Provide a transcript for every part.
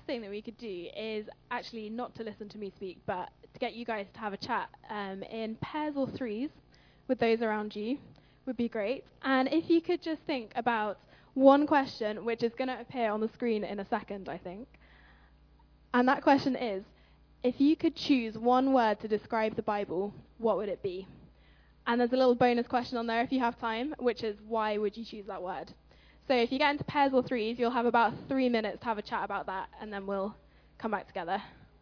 thing that we could do is actually not to listen to me speak, but to get you guys to have a chat in pairs or threes with those around you would be great. And if you could just think about one question, which is going to appear on the screen in a second, I think. And that question is, if you could choose one word to describe the Bible, what would it be? And there's a little bonus question on there if you have time, which is, why would you choose that word? So if you get into pairs or threes, you'll have about 3 minutes to have a chat about that, and then we'll come back together.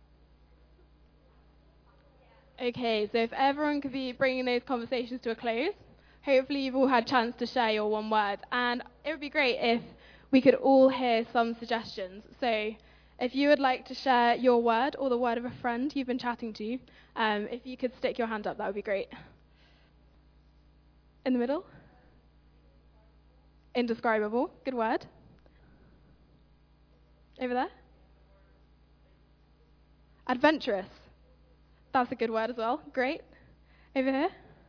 Okay, so if everyone could be bringing those conversations to a close, hopefully you've all had a chance to share your one word. And it would be great if we could all hear some suggestions. So if you would like to share your word or the word of a friend you've been chatting to, if you could stick your hand up, that would be great. In the middle? Indescribable. Good word. Over there? Adventurous. That's a good word as well. Great. Over here?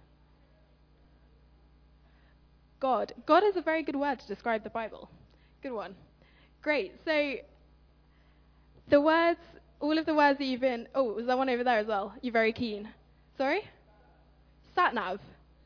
God. God is a very good word to describe the Bible. Good one. Great. So the words, all of the words that you've been... Oh, was there one over there as well? You're very keen. Sorry? Sat-nav.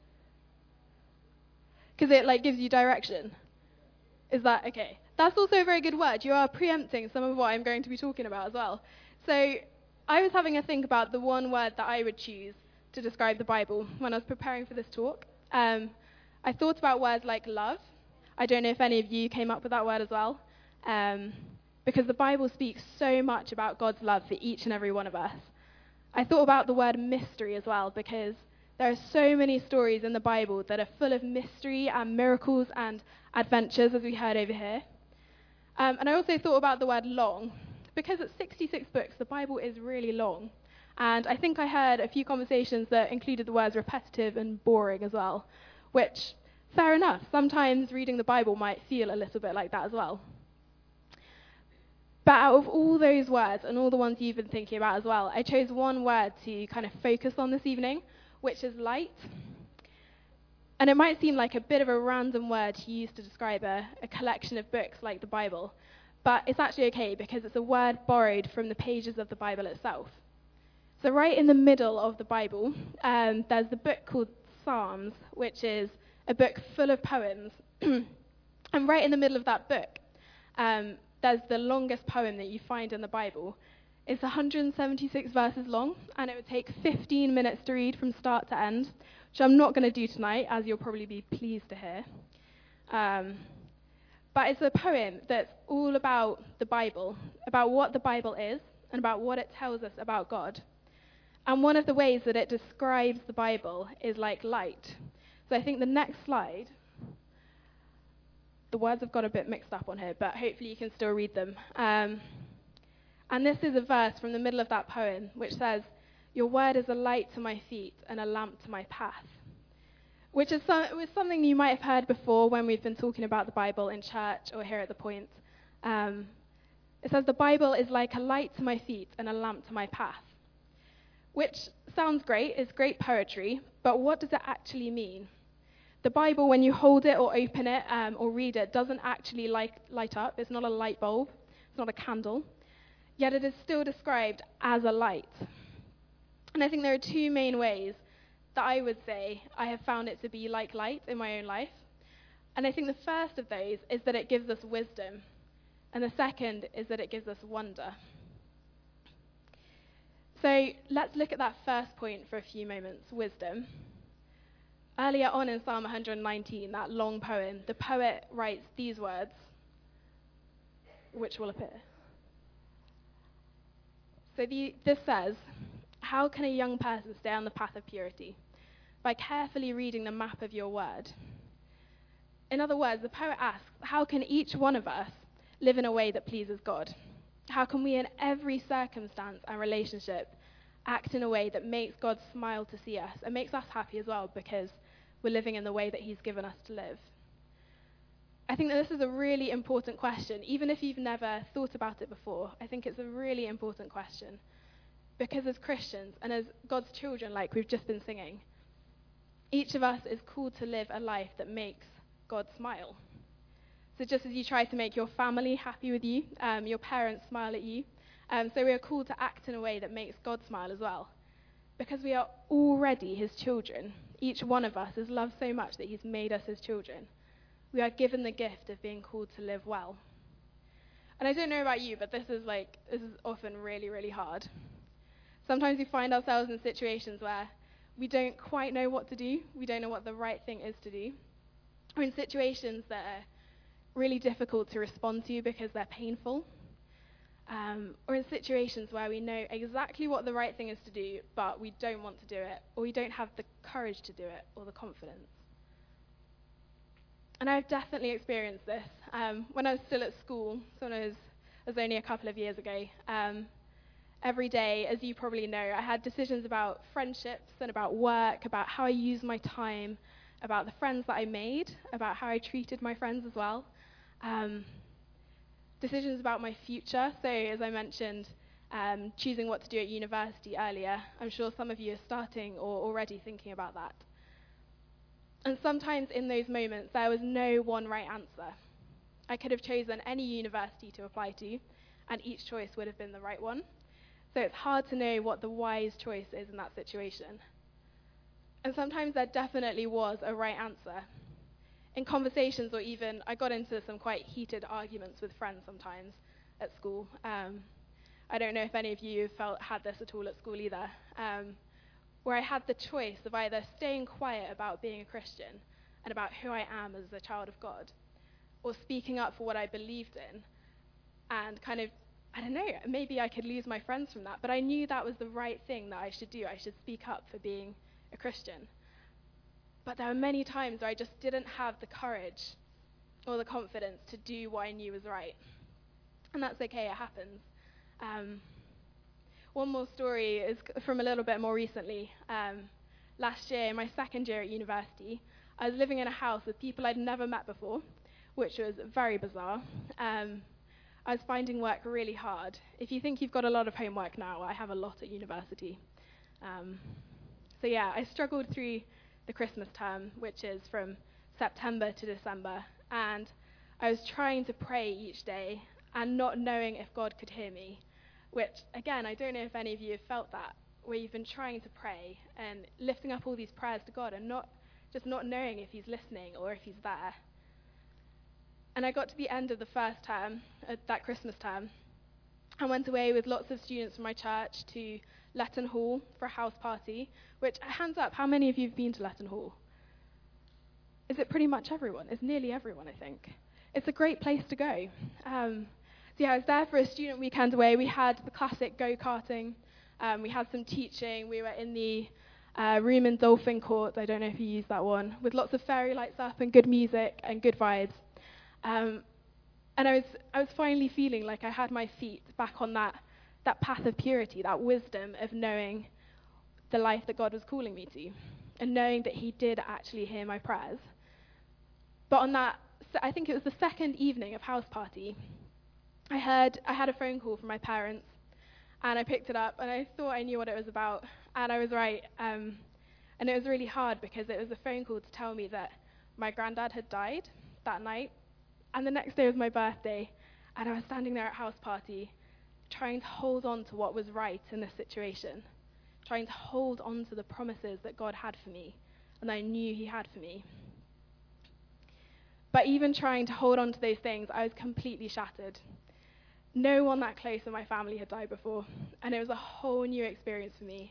Because it gives you direction. Is that okay? That's also a very good word. You are preempting some of what I'm going to be talking about as well. So I was having a think about the one word that I would choose to describe the Bible when I was preparing for this talk. I thought about words like love. I don't know if any of you came up with that word as well. Because the Bible speaks so much about God's love for each and every one of us. I thought about the word mystery as well, because there are so many stories in the Bible that are full of mystery and miracles and adventures, as we heard over here. And I also thought about the word long, because it's 66 books, the Bible is really long. And I think I heard a few conversations that included the words repetitive and boring as well, which, fair enough, sometimes reading the Bible might feel a little bit like that as well. But out of all those words and all the ones you've been thinking about as well, I chose one word to kind of focus on this evening, which is light. And it might seem like a bit of a random word to use to describe a collection of books like the Bible, but it's actually okay because it's a word borrowed from the pages of the Bible itself. So right in the middle of the Bible, there's the book called Psalms, which is a book full of poems. And right in the middle of that book, there's the longest poem that you find in the Bible. It's 176 verses long, and it would take 15 minutes to read from start to end, which I'm not going to do tonight, as you'll probably be pleased to hear. But it's a poem that's all about the Bible, about what the Bible is, and about what it tells us about God. And one of the ways that it describes the Bible is like light. So I think the next slide, the words have got a bit mixed up on here, but hopefully you can still read them. And this is a verse from the middle of that poem, which says, "Your word is a light to my feet and a lamp to my path," which is something you might have heard before when we've been talking about the Bible in church or here at the Point. It says, "The Bible is like a light to my feet and a lamp to my path," which sounds great, it's great poetry, but what does it actually mean? The Bible, when you hold it or open it or read it, doesn't actually light up. It's not a light bulb. It's not a candle. Yet it is still described as a light. And I think there are two main ways that I would say I have found it to be like light in my own life. And I think the first of those is that it gives us wisdom. And the second is that it gives us wonder. So let's look at that first point for a few moments, wisdom. Earlier on in Psalm 119, that long poem, the poet writes these words, which will appear. So this says, "How can a young person stay on the path of purity? By carefully reading the map of your word." In other words, the poet asks, how can each one of us live in a way that pleases God? How can we in every circumstance and relationship act in a way that makes God smile to see us and makes us happy as well because we're living in the way that he's given us to live? I think that this is a really important question, even if you've never thought about it before. I think it's a really important question. Because as Christians and as God's children, like we've just been singing, each of us is called to live a life that makes God smile. So just as you try to make your family happy with you, your parents smile at you, so we are called to act in a way that makes God smile as well. Because we are already his children. Each one of us is loved so much that he's made us his children. We are given the gift of being called to live well. And I don't know about you, but this is often really, really hard. Sometimes we find ourselves in situations where we don't quite know what to do. We don't know what the right thing is to do. Or in situations that are really difficult to respond to because they're painful. Or in situations where we know exactly what the right thing is to do, but we don't want to do it, or we don't have the courage to do it, or the confidence. And I've definitely experienced this. When I was still at school, so when I was only a couple of years ago, every day, as you probably know, I had decisions about friendships and about work, about how I used my time, about the friends that I made, about how I treated my friends as well. Decisions about my future. So, as I mentioned, choosing what to do at university earlier. I'm sure some of you are starting or already thinking about that. And sometimes in those moments, there was no one right answer. I could have chosen any university to apply to, and each choice would have been the right one. So it's hard to know what the wise choice is in that situation. And sometimes there definitely was a right answer. In conversations, or even, I got into some quite heated arguments with friends sometimes at school. I don't know if any of you had this at all at school either, where I had the choice of either staying quiet about being a Christian and about who I am as a child of God, or speaking up for what I believed in, and kind of, I don't know, maybe I could lose my friends from that, but I knew that was the right thing that I should do. I should speak up for being a Christian. But there were many times where I just didn't have the courage or the confidence to do what I knew was right. And that's okay, it happens. One more story is from a little bit more recently. Last year, in my second year at university, I was living in a house with people I'd never met before, which was very bizarre. I was finding work really hard. If you think you've got a lot of homework now, I have a lot at university. So yeah, I struggled through the Christmas term, which is from September to December, and I was trying to pray each day and not knowing if God could hear me, which, again, I don't know if any of you have felt that, where you've been trying to pray and lifting up all these prayers to God and not knowing if he's listening or if he's there. And I got to the end of the first term, that Christmas term, and went away with lots of students from my church to Letton Hall for a house party, which, hands up, how many of you have been to Letton Hall? Is it pretty much everyone? It's nearly everyone, I think. It's a great place to go. So yeah, I was there for a student weekend away. We had the classic go-karting. We had some teaching. We were in the room in Dolphin Court. I don't know if you used that one, with lots of fairy lights up and good music and good vibes. And I was finally feeling like I had my feet back on that path of purity, that wisdom of knowing the life that God was calling me to, and knowing that he did actually hear my prayers. But on that, I think it was the second evening of house party, I had a phone call from my parents, and I picked it up, and I thought I knew what it was about, and I was right. And it was really hard because it was a phone call to tell me that my granddad had died that night, and the next day was my birthday, and I was standing there at house party trying to hold on to what was right in this situation, trying to hold on to the promises that God had for me, and I knew he had for me. But even trying to hold on to those things, I was completely shattered. No one that close in my family had died before, and it was a whole new experience for me.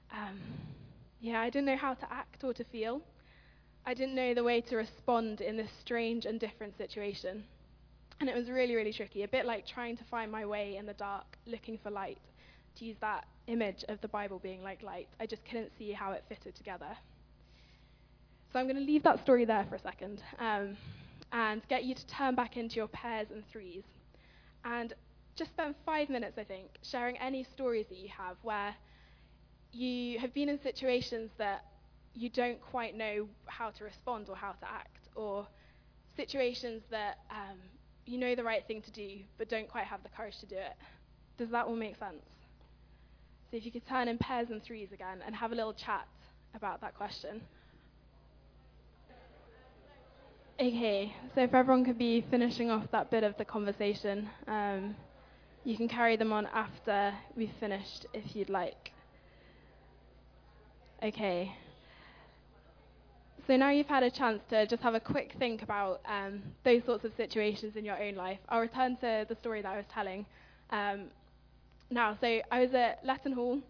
I didn't know how to act or to feel. I didn't know the way to respond in this strange and different situation. And it was really, really tricky, a bit like trying to find my way in the dark, looking for light, to use that image of the Bible being like light. I just couldn't see how it fitted together. So I'm going to leave that story there for a second, and get you to turn back into your pairs and threes. And just spend 5 minutes, I think, sharing any stories that you have where you have been in situations that you don't quite know how to respond or how to act, or situations that you know the right thing to do but don't quite have the courage to do it. Does that all make sense? So if you could turn in pairs and threes again and have a little chat about that question. Okay, so if everyone could be finishing off that bit of the conversation, you can carry them on after we've finished if you'd like. Okay. So now you've had a chance to just have a quick think about those sorts of situations in your own life. I'll return to the story that I was telling now. So I was at Letton Hall.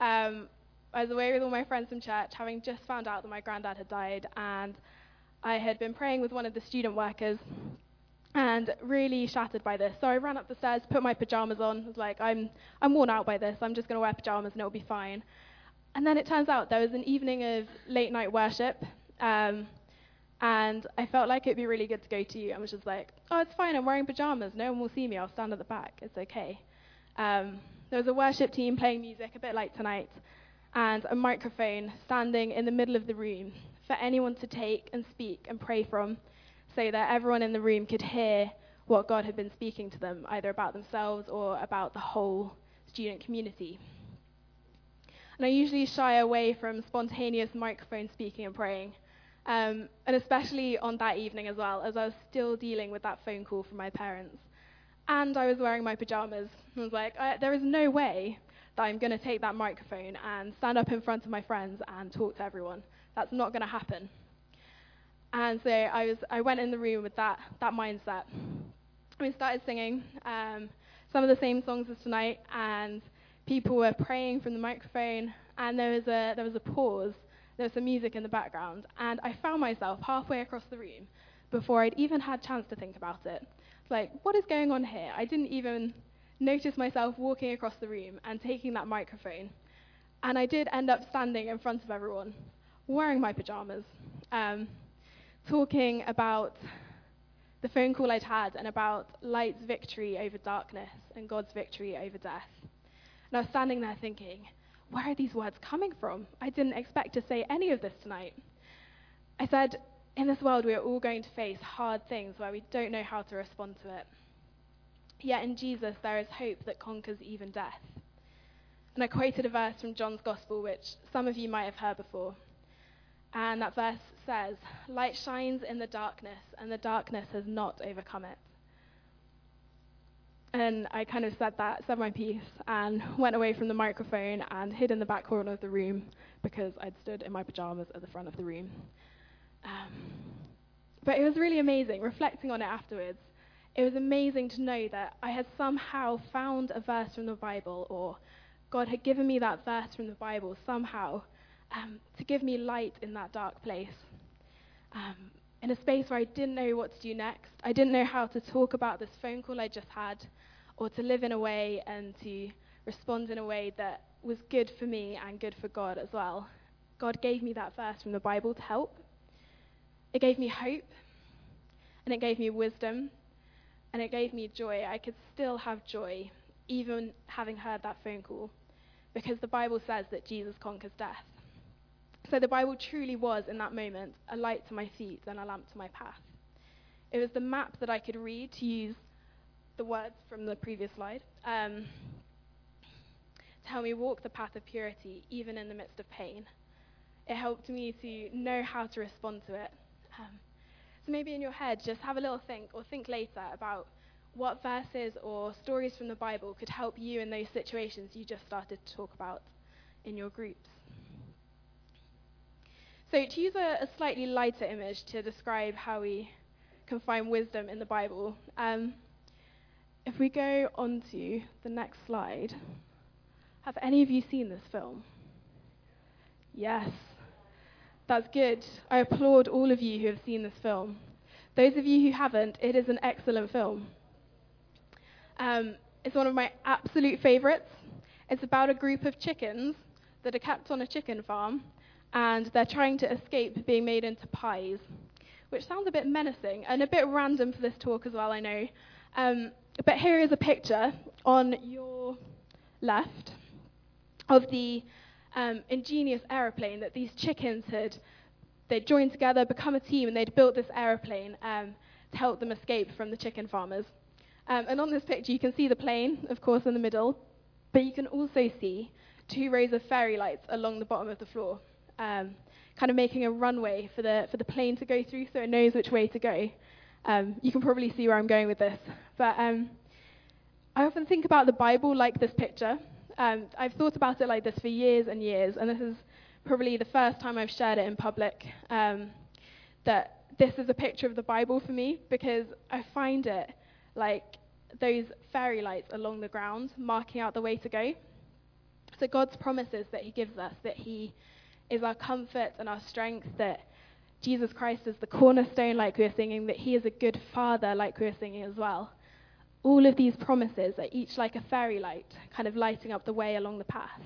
I was away with all my friends from church, having just found out that my granddad had died, and I had been praying with one of the student workers and really shattered by this. So I ran up the stairs, put my pajamas on, was like, I'm worn out by this, I'm just going to wear pajamas and it'll be fine. And then it turns out there was an evening of late night worship, and I felt like it'd be really good to go to. I was just like, oh, it's fine, I'm wearing pajamas, no one will see me, I'll stand at the back, it's okay. There was a worship team playing music, a bit like tonight, and a microphone standing in the middle of the room for anyone to take and speak and pray from, so that everyone in the room could hear what God had been speaking to them, either about themselves or about the whole student community. And I usually shy away from spontaneous microphone speaking and praying, and especially on that evening as well, as I was still dealing with that phone call from my parents. And I was wearing my pajamas. I was like, there is no way that I'm going to take that microphone and stand up in front of my friends and talk to everyone. That's not going to happen. And so I went in the room with that mindset. We started singing some of the same songs as tonight, and people were praying from the microphone, and there was a pause. There was some music in the background, and I found myself halfway across the room before I'd even had a chance to think about it. It's like, what is going on here? I didn't even notice myself walking across the room and taking that microphone. And I did end up standing in front of everyone, wearing my pajamas, talking about the phone call I'd had and about light's victory over darkness and God's victory over death. And I was standing there thinking, where are these words coming from? I didn't expect to say any of this tonight. I said, in this world we are all going to face hard things where we don't know how to respond to it. Yet in Jesus there is hope that conquers even death. And I quoted a verse from John's Gospel, which some of you might have heard before. And that verse says, light shines in the darkness, and the darkness has not overcome it. And I kind of said my piece, and went away from the microphone and hid in the back corner of the room because I'd stood in my pajamas at the front of the room. But it was really amazing, reflecting on it afterwards. It was amazing to know that I had somehow found a verse from the Bible, or God had given me that verse from the Bible somehow to give me light in that dark place. In a space where I didn't know what to do next. I didn't know how to talk about this phone call I just had, or to live in a way and to respond in a way that was good for me and good for God as well. God gave me that verse from the Bible to help. It gave me hope, and it gave me wisdom, and it gave me joy. I could still have joy, even having heard that phone call, because the Bible says that Jesus conquers death. So the Bible truly was, in that moment, a light to my feet and a lamp to my path. It was the map that I could read, to use the words from the previous slide, to help me walk the path of purity, even in the midst of pain. It helped me to know how to respond to it. So maybe in your head, just have a little think, or think later about what verses or stories from the Bible could help you in those situations you just started to talk about in your groups. So to use a slightly lighter image to describe how we can find wisdom in the Bible, if we go on to the next slide, have any of you seen this film? Yes. That's good. I applaud all of you who have seen this film. Those of you who haven't, it is an excellent film. It's one of my absolute favourites. It's about a group of chickens that are kept on a chicken farm, and they're trying to escape being made into pies, which sounds a bit menacing and a bit random for this talk as well, I know. But here is a picture on your left of the ingenious aeroplane that these chickens they'd joined together, become a team, and they'd built this aeroplane to help them escape from the chicken farmers. And on this picture, you can see the plane, of course, in the middle, but you can also see 2 rows of fairy lights along the bottom of the floor, kind of making a runway for the plane to go through so it knows which way to go. You can probably see where I'm going with this. But I often think about the Bible like this picture. I've thought about it like this for years and years, and this is probably the first time I've shared it in public, that this is a picture of the Bible for me, because I find it like those fairy lights along the ground, marking out the way to go. So God's promises that he gives us, that he is our comfort and our strength, that Jesus Christ is the cornerstone, like we were singing, that he is a good father, like we were singing as well. All of these promises are each like a fairy light, kind of lighting up the way along the path.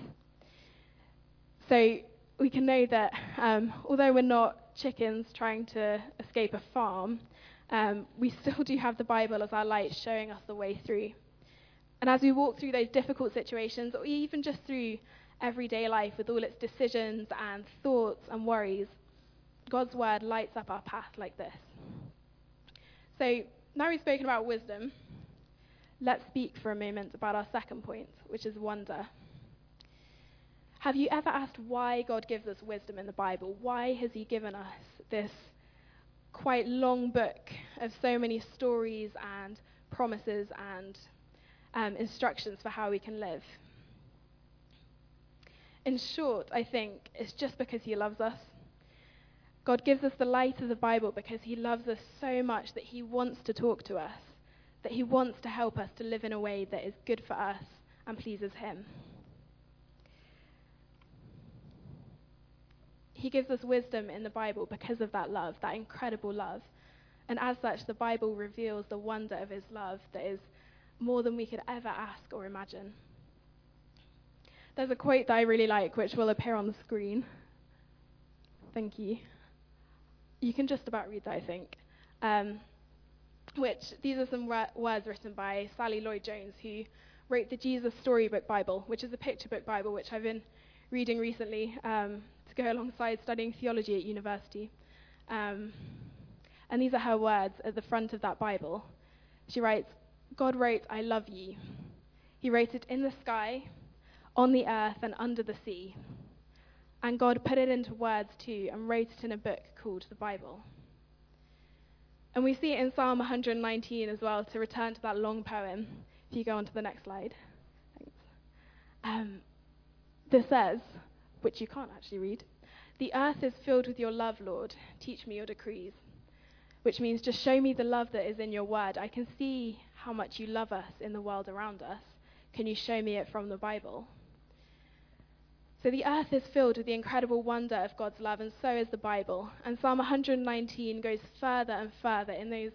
So we can know that although we're not chickens trying to escape a farm, we still do have the Bible as our light showing us the way through. And as we walk through those difficult situations, or even just through everyday life with all its decisions and thoughts and worries, God's word lights up our path like this. So now we've spoken about wisdom, let's speak for a moment about our second point, which is wonder. Have you ever asked why God gives us wisdom in the Bible? Why has he given us this quite long book of so many stories and promises and instructions for how we can live? In short, I think it's just because he loves us. God gives us the light of the Bible because he loves us so much that he wants to talk to us, that he wants to help us to live in a way that is good for us and pleases him. He gives us wisdom in the Bible because of that love, that incredible love. And as such, the Bible reveals the wonder of his love that is more than we could ever ask or imagine. There's a quote that I really like, which will appear on the screen. Thank you. You can just about read that, I think. These are some words written by Sally Lloyd-Jones, who wrote the Jesus Storybook Bible, which is a picture book Bible, which I've been reading recently to go alongside studying theology at university. And these are her words at the front of that Bible. She writes, "God wrote, 'I love ye.' He wrote it in the sky, on the earth, and under the sea. And God put it into words too and wrote it in a book called the Bible." And we see it in Psalm 119 as well, to return to that long poem. If you go on to the next slide. Thanks. This says, which you can't actually read, "The earth is filled with your love, Lord. Teach me your decrees." Which means just show me the love that is in your word. I can see how much you love us in the world around us. Can you show me it from the Bible? So the earth is filled with the incredible wonder of God's love, and so is the Bible. And Psalm 119 goes further and further. In those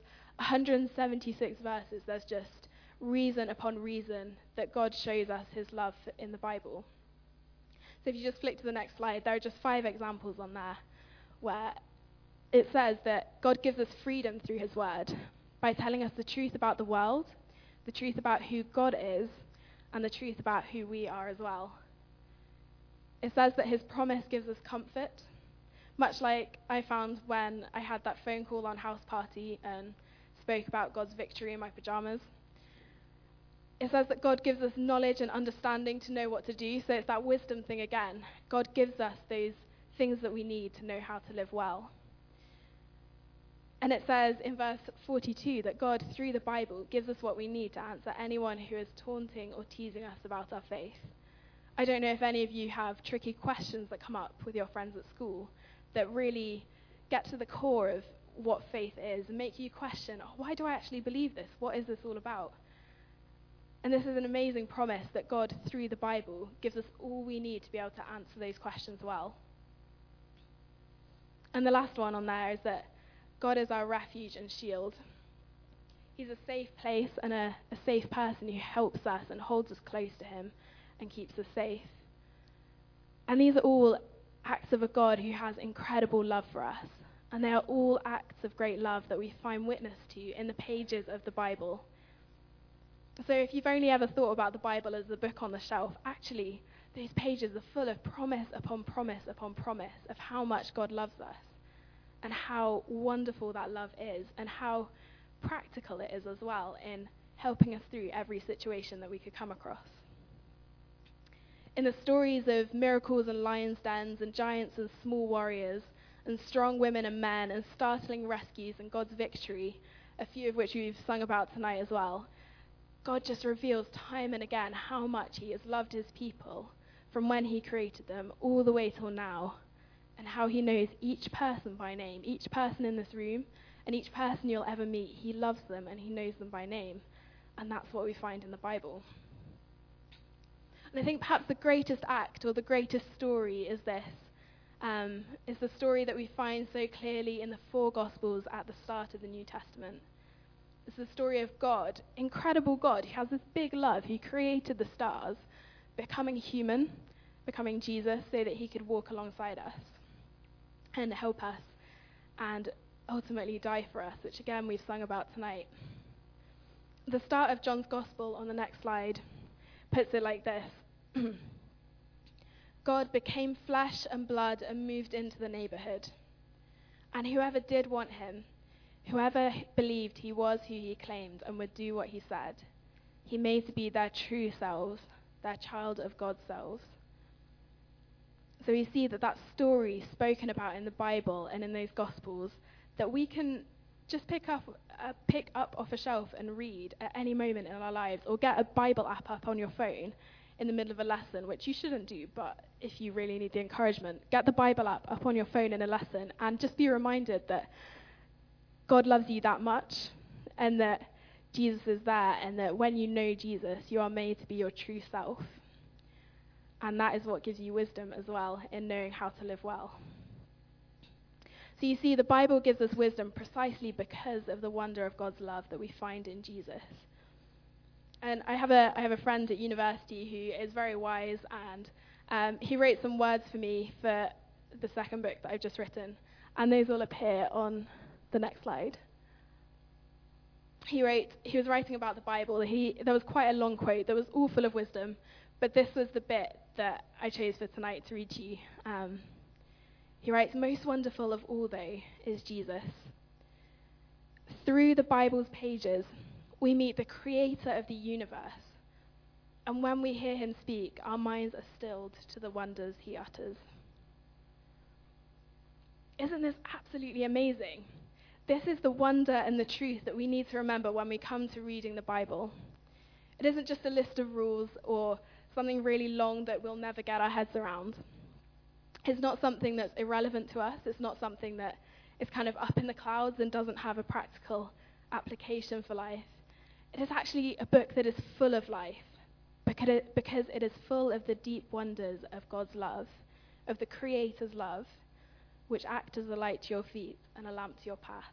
176 verses, there's just reason upon reason that God shows us his love in the Bible. So if you just flick to the next slide, there are just 5 examples on there where it says that God gives us freedom through his word by telling us the truth about the world, the truth about who God is, and the truth about who we are as well. It says that his promise gives us comfort, much like I found when I had that phone call on house party and spoke about God's victory in my pajamas. It says that God gives us knowledge and understanding to know what to do, so it's that wisdom thing again. God gives us those things that we need to know how to live well. And it says in verse 42 that God, through the Bible, gives us what we need to answer anyone who is taunting or teasing us about our faith. I don't know if any of you have tricky questions that come up with your friends at school that really get to the core of what faith is and make you question, why do I actually believe this? What is this all about? And this is an amazing promise that God, through the Bible, gives us all we need to be able to answer those questions well. And the last one on there is that God is our refuge and shield. He's a safe place and a safe person who helps us and holds us close to him and keeps us safe. And these are all acts of a God who has incredible love for us. And they are all acts of great love that we find witness to in the pages of the Bible. So if you've only ever thought about the Bible as a book on the shelf, actually, these pages are full of promise upon promise upon promise of how much God loves us and how wonderful that love is and how practical it is as well in helping us through every situation that we could come across. in the stories of miracles and lions' dens and giants and small warriors and strong women and men and startling rescues and God's victory, a few of which we've sung about tonight as well, God just reveals time and again how much he has loved his people from when he created them all the way till now, and how he knows each person by name, each person in this room, and each person you'll ever meet. He loves them and he knows them by name, and that's what we find in the Bible. And I think perhaps the greatest act or the greatest story is this. Is the story that we find so clearly in the 4 Gospels at the start of the New Testament. It's the story of God, incredible God. He has this big love. He created the stars, becoming human, becoming Jesus, so that he could walk alongside us and help us and ultimately die for us, which again we've sung about tonight. The start of John's Gospel on the next slide puts it like this. God became flesh and blood and moved into the neighborhood. And whoever did want him, whoever believed he was who he claimed and would do what he said, he made to be their true selves, their child of God's selves. So we see that story spoken about in the Bible and in those Gospels that we can just pick up off a shelf and read at any moment in our lives, or get a Bible app up on your phone in the middle of a lesson, which you shouldn't do, but if you really need the encouragement, get the Bible app up on your phone in a lesson and just be reminded that God loves you that much and that Jesus is there, and that when you know Jesus, you are made to be your true self. And that is what gives you wisdom as well in knowing how to live well. So you see, the Bible gives us wisdom precisely because of the wonder of God's love that we find in Jesus. And I have a friend at university who is very wise, and he wrote some words for me for the second book that I've just written, and those will appear on the next slide. He was writing about the Bible. There was quite a long quote that was all full of wisdom, but this was the bit that I chose for tonight to read to you. He writes, "Most wonderful of all, though, is Jesus. Through the Bible's pages, we meet the creator of the universe, and when we hear him speak, our minds are stilled to the wonders he utters." Isn't this absolutely amazing? This is the wonder and the truth that we need to remember when we come to reading the Bible. It isn't just a list of rules or something really long that we'll never get our heads around. It's not something that's irrelevant to us. It's not something that is kind of up in the clouds and doesn't have a practical application for life. It is actually a book that is full of life because it is full of the deep wonders of God's love, of the Creator's love, which act as a light to your feet and a lamp to your path.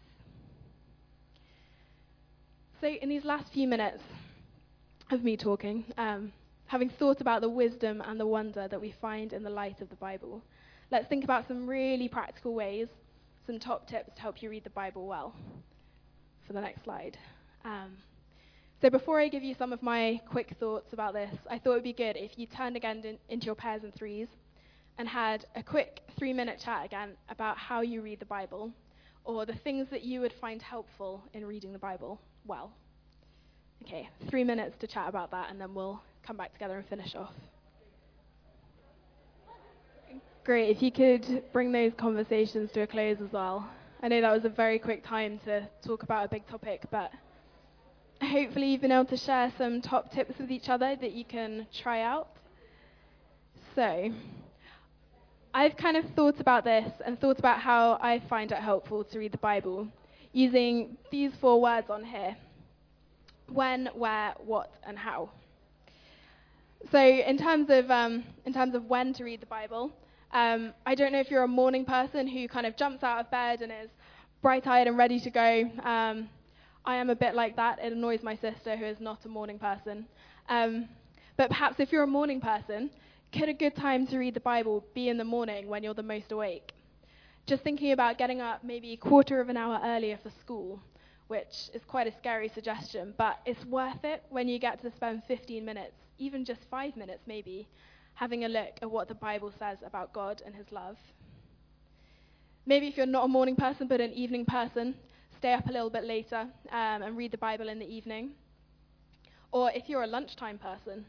So in these last few minutes of me talking, having thought about the wisdom and the wonder that we find in the light of the Bible, let's think about some really practical ways, some top tips to help you read the Bible well. For the next slide. So before I give you some of my quick thoughts about this, I thought it would be good if you turned again into your pairs and threes and had a quick 3-minute chat again about how you read the Bible, or the things that you would find helpful in reading the Bible well. Okay, 3 minutes to chat about that, and then we'll come back together and finish off. Great, if you could bring those conversations to a close as well. I know that was a very quick time to talk about a big topic, but hopefully you've been able to share some top tips with each other that you can try out. So, I've kind of thought about this and thought about how I find it helpful to read the Bible using these 4 words on here: when, where, what, and how. So in terms of when to read the Bible, I don't know if you're a morning person who kind of jumps out of bed and is bright-eyed and ready to go. I am a bit like that. It annoys my sister, who is not a morning person. But perhaps if you're a morning person, could a good time to read the Bible be in the morning when you're the most awake? Just thinking about getting up maybe a quarter of an hour earlier for school, which is quite a scary suggestion, but it's worth it when you get to spend 15 minutes, even just 5 minutes maybe, having a look at what the Bible says about God and his love. Maybe if you're not a morning person but an evening person, stay up a little bit later and read the Bible in the evening. Or if you're a lunchtime person,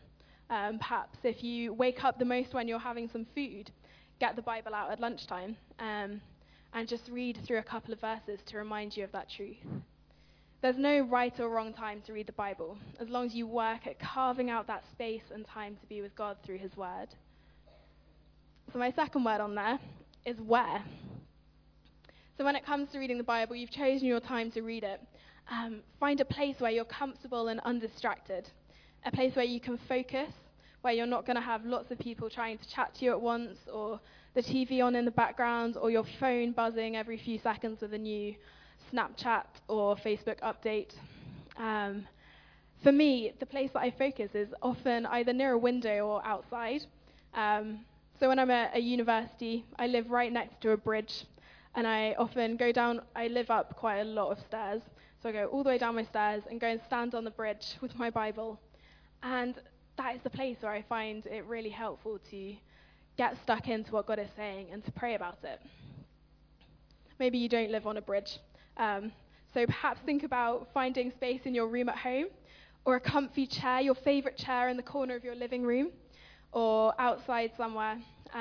Perhaps if you wake up the most when you're having some food, get the Bible out at lunchtime and just read through a couple of verses to remind you of that truth. There's no right or wrong time to read the Bible, as long as you work at carving out that space and time to be with God through his word. So my second word on there is where. So when it comes to reading the Bible, you've chosen your time to read it. Find a place where you're comfortable and undistracted, a place where you can focus, where you're not going to have lots of people trying to chat to you at once, or the TV on in the background, or your phone buzzing every few seconds with a new Snapchat or Facebook update. For me, the place that I focus is often either near a window or outside. So when I'm at a university, I live right next to a bridge, and I often go down, I live up quite a lot of stairs, so I go all the way down my stairs and go and stand on the bridge with my Bible. And that is the place where I find it really helpful to get stuck into what God is saying and to pray about it. Maybe you don't live on a bridge. So perhaps think about finding space in your room at home, or a comfy chair, your favourite chair in the corner of your living room, or outside somewhere.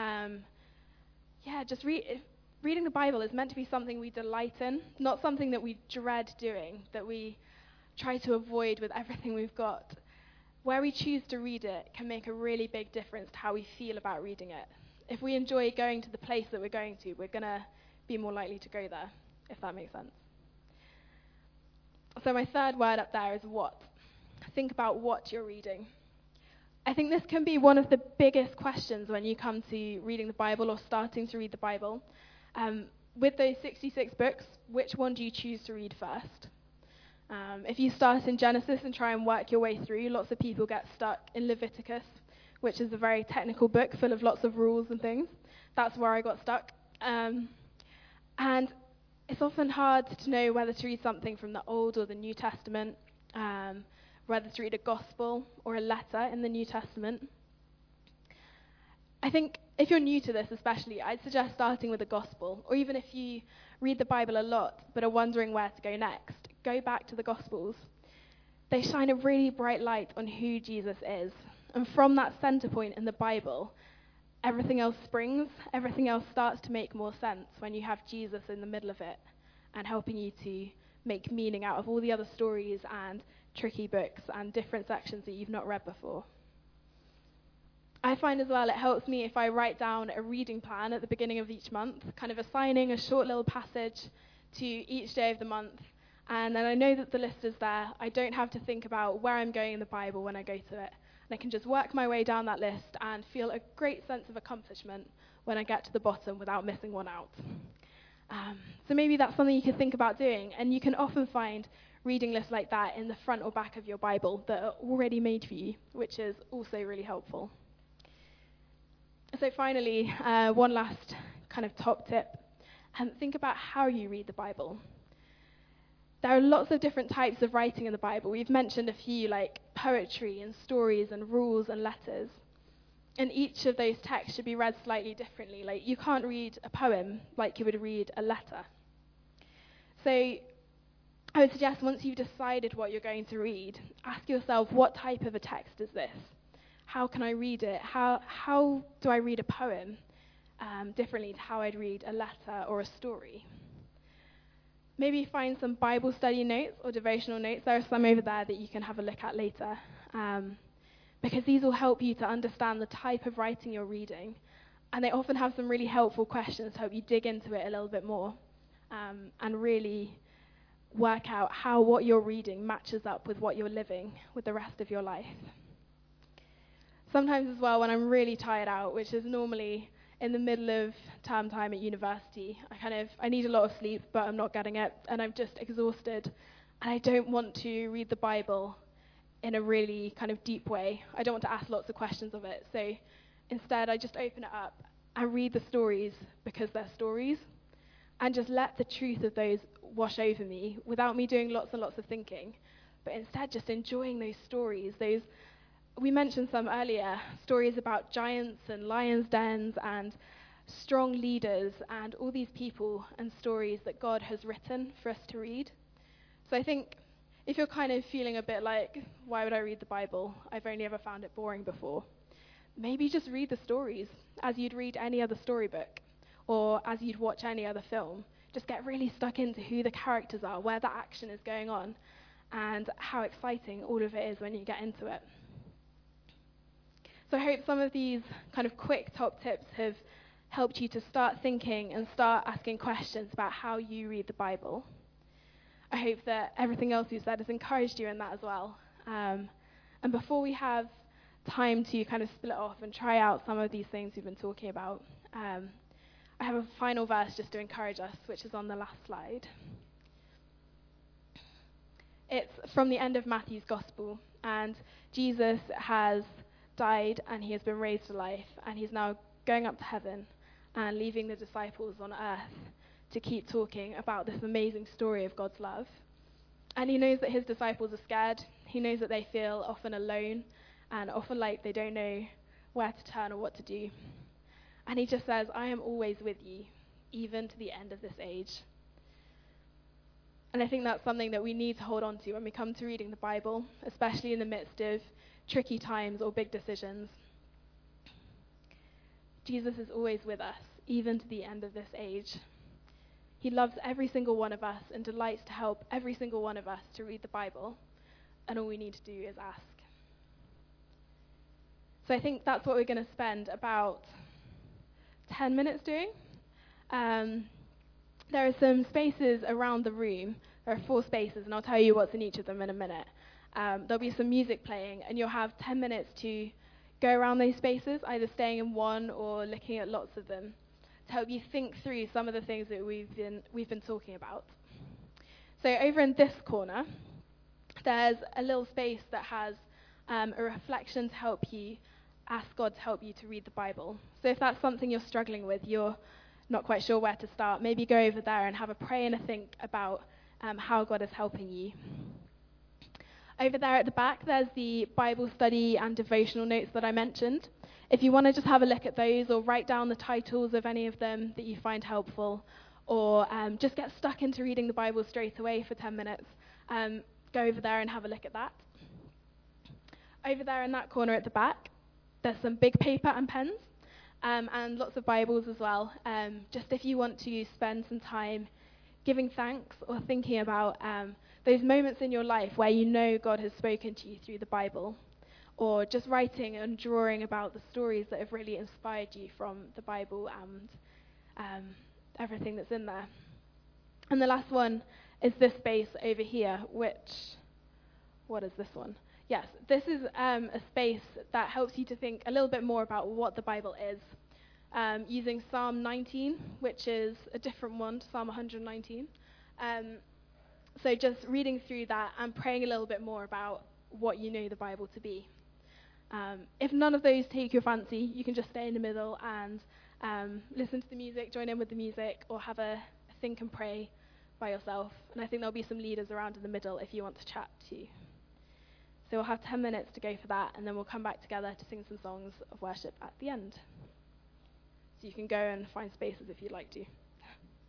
Just reading the Bible is meant to be something we delight in, not something that we dread doing, that we try to avoid with everything we've got. Where we choose to read it can make a really big difference to how we feel about reading it. If we enjoy going to the place that we're going to, we're going to be more likely to go there, if that makes sense. So my third word up there is what. Think about what you're reading. I think this can be one of the biggest questions when you come to reading the Bible or starting to read the Bible. With those 66 books, which one do you choose to read first? If you start in Genesis and try and work your way through, lots of people get stuck in Leviticus, which is a very technical book full of lots of rules and things. That's where I got stuck. And it's often hard to know whether to read something from the Old or the New Testament, whether to read a gospel or a letter in the New Testament. I think if you're new to this especially, I'd suggest starting with the gospel, or even if you read the Bible a lot but are wondering where to go next, go back to the Gospels. They shine a really bright light on who Jesus is. And from that center point in the Bible, everything else springs, everything else starts to make more sense when you have Jesus in the middle of it and helping you to make meaning out of all the other stories and tricky books and different sections that you've not read before. I find as well it helps me if I write down a reading plan at the beginning of each month, kind of assigning a short little passage to each day of the month. And then I know that the list is there. I don't have to think about where I'm going in the Bible when I go to it. And I can just work my way down that list and feel a great sense of accomplishment when I get to the bottom without missing one out. So maybe that's something you could think about doing. And you can often find reading lists like that in the front or back of your Bible that are already made for you, which is also really helpful. So finally, one last kind of top tip. Think about how you read the Bible. There are lots of different types of writing in the Bible. We've mentioned a few, like poetry and stories and rules and letters. And each of those texts should be read slightly differently. Like, you can't read a poem like you would read a letter. So I would suggest once you've decided what you're going to read, ask yourself, what type of a text is this? How can I read it? How do I read a poem differently to how I'd read a letter or a story? Maybe find some Bible study notes or devotional notes. There are some over there that you can have a look at later. Because these will help you to understand the type of writing you're reading. And they often have some really helpful questions to help you dig into it a little bit more and really work out how what you're reading matches up with what you're living with the rest of your life. Sometimes as well, when I'm really tired out, which is normally in the middle of term time at university, I need a lot of sleep, but I'm not getting it, and I'm just exhausted, and I don't want to read the Bible in a really kind of deep way. I don't want to ask lots of questions of it, so instead I just open it up and read the stories because they're stories, and just let the truth of those wash over me without me doing lots and lots of thinking, but instead just enjoying those stories, we mentioned some earlier, stories about giants and lions' dens and strong leaders and all these people and stories that God has written for us to read. So I think if you're kind of feeling a bit like, why would I read the Bible? I've only ever found it boring before. Maybe just read the stories as you'd read any other storybook or as you'd watch any other film. Just get really stuck into who the characters are, where the action is going on, and how exciting all of it is when you get into it. So I hope some of these kind of quick top tips have helped you to start thinking and start asking questions about how you read the Bible. I hope that everything else you said has encouraged you in that as well. And before we have time to kind of split off and try out some of these things we've been talking about, I have a final verse just to encourage us, which is on the last slide. It's from the end of Matthew's Gospel, and Jesus has died and he has been raised to life, and he's now going up to heaven and leaving the disciples on earth to keep talking about this amazing story of God's love. And he knows that his disciples are scared. He knows that they feel often alone and often like they don't know where to turn or what to do. And he just says, I am always with you, even to the end of this age. And I think that's something that we need to hold on to when we come to reading the Bible, especially in the midst of tricky times or big decisions. Jesus is always with us, even to the end of this age. He loves every single one of us and delights to help every single one of us to read the Bible. And all we need to do is ask. So I think that's what we're going to spend about 10 minutes doing. There are some spaces around the room. There are 4 spaces, and I'll tell you what's in each of them in a minute. There'll be some music playing, and you'll have 10 minutes to go around those spaces, either staying in one or looking at lots of them, to help you think through some of the things that we've been talking about. So over in this corner, there's a little space that has a reflection to help you ask God to help you to read the Bible. So if that's something you're struggling with, you're not quite sure where to start, maybe go over there and have a pray and a think about how God is helping you. Over there at the back, there's the Bible study and devotional notes that I mentioned. If you want to just have a look at those or write down the titles of any of them that you find helpful, or just get stuck into reading the Bible straight away for 10 minutes, go over there and have a look at that. Over there in that corner at the back, there's some big paper and pens, and lots of Bibles as well. Just if you want to spend some time giving thanks or thinking about those moments in your life where you know God has spoken to you through the Bible, or just writing and drawing about the stories that have really inspired you from the Bible and everything that's in there. And the last one is this space over here, what is this one? Yes, this is a space that helps you to think a little bit more about what the Bible is, using Psalm 19, which is a different one to Psalm 119. So just reading through that and praying a little bit more about what you know the Bible to be. If none of those take your fancy, you can just stay in the middle and listen to the music, join in with the music, or have a think and pray by yourself. And I think there'll be some leaders around in the middle if you want to chat too. So we'll have 10 minutes to go for that, and then we'll come back together to sing some songs of worship at the end. So you can go and find spaces if you'd like to.